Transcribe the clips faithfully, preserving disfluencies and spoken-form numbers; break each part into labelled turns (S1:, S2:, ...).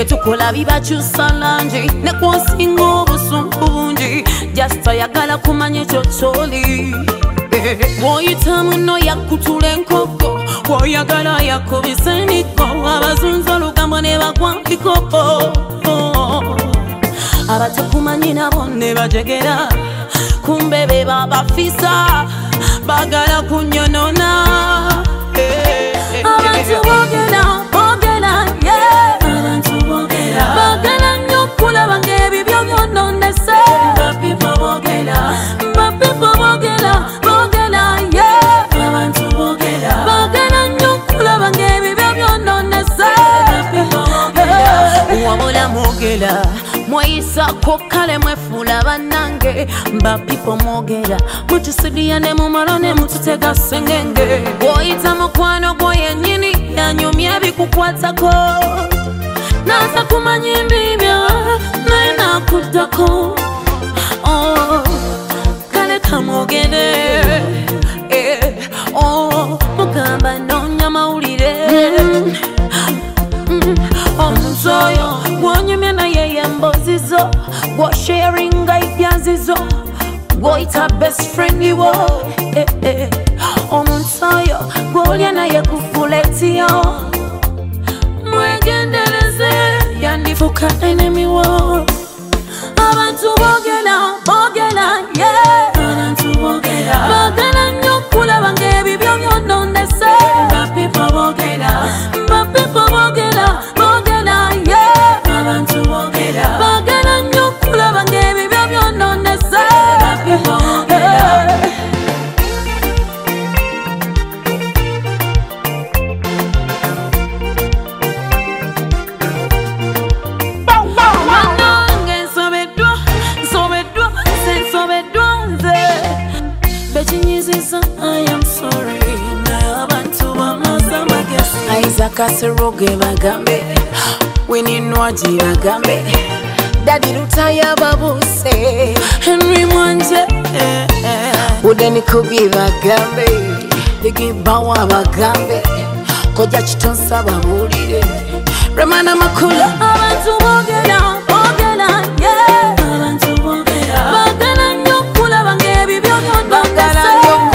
S1: byetukola bibakyusa langi ne kwosinga obusungu bungi just ayagala kumanya ekyo kyoli woyita muno yakutula enkoko woyagala yakubisa eniko abazunza olugambo ne bagwampiko abatakumanyi nabo ne bajegera kumbe be babafisa bagala kunyonona abantu bogera bogera yeah abantu bogera bagala nnyo kulaba ng'ebibyo byononese bapipo bogera bapipo bogera bogera yeah abantu bogera bagala nnyo kulaba ng'ebibyo byononese bapipo bogera wabula mogera Mwaisa kokale mwefula banange Mba pipo mogera Mutisidia ne mumalo ne mututega sengenge Woita mukwano goye nyini Yanyumye bikukwatako Nasa kumanyindibya Naina kutako Oh Kale kamogere Eh Oh Mugamba nonya maulire mm. Mm. Omuzoyo Gwonyumye na yeye mbozizo Gwo sharing ibyanzizo Gwoita best friend iwo eh, eh. Omuzoyo Gwolya na ye kufuletiyo Mwegendeleze Yandifuka enemy wo Abantu bogela Bogela yeah Abantu bogela Bagala nnyo kulaba ng'ebibyo byononese Bapipo bogela Bapipo bogela Bogela yeah Abantu bogela Bagala nnyo kulaba ng'ebibyo byononese Bapipo bogela I am sorry Isaac Asiroge bagambe Winnie Nwaji bagambe Daddy Lutaya babuse Henry Mwanje Udeni Kubi bagambe Digi Bawa bagambe Koja Chitonsa babulire Remana Makula Abantu bogera bogera yeah Abantu bogera bagala nnyo kulaba ng'ebibyo byononese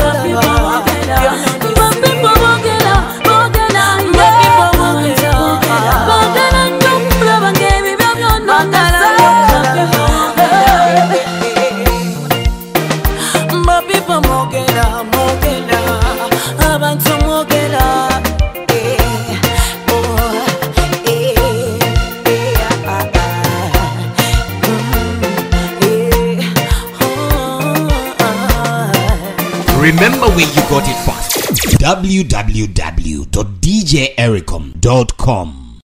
S2: Remember where you got it from. w w w dot d j ericom dot com